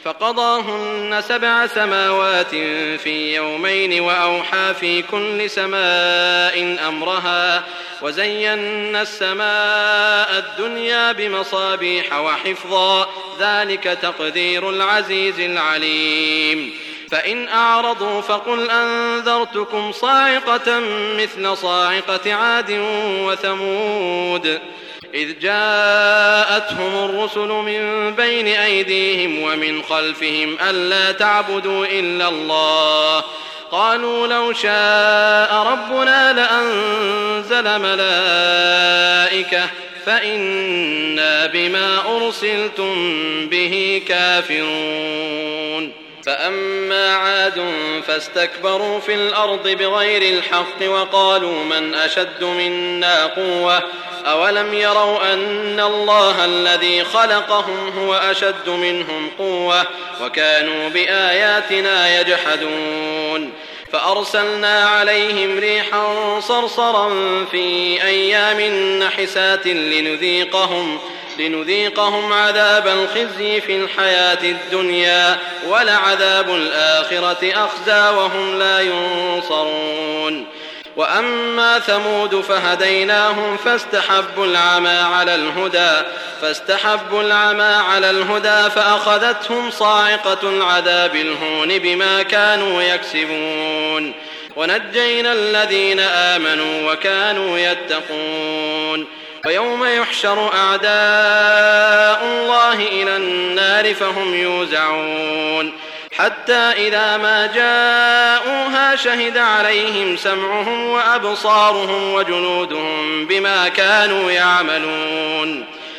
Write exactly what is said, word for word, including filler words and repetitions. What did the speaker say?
فقضاهن سبع سماوات في يومين وأوحى في كل سماء أمرها وزينا السماء الدنيا بمصابيح وحفظا ذلك تقدير العزيز العليم. فإن أعرضوا فقل أنذرتكم صاعقة مثل صاعقة عاد وثمود إذ جاءتهم الرسل من بين أيديهم ومن خلفهم ألا تعبدوا إلا الله قالوا لو شاء ربنا لأنزل ملائكة فإنا بما أرسلتم به كافرون. فأما عاد فاستكبروا في الأرض بغير الحق وقالوا من أشد منا قوة أولم يروا أن الله الذي خلقهم هو أشد منهم قوة وكانوا بآياتنا يجحدون. فأرسلنا عليهم ريحا صرصرا في أيام نحسات لنذيقهم لنذيقهم عذاب الخزي في الحياة الدنيا ولعذاب الآخرة أخزى وهم لا ينصرون. وأما ثمود فهديناهم فاستحبوا العمى على الهدى فاستحبوا العمى على الهدى فأخذتهم صاعقة العذاب الهون بما كانوا يكسبون. ونجينا الذين آمنوا وكانوا يتقون. ويوم يحشر أعداء الله إلى النار فهم يوزعون حتى إذا ما جاءوها شهد عليهم سمعهم وأبصارهم وجلودهم بما كانوا يعملون.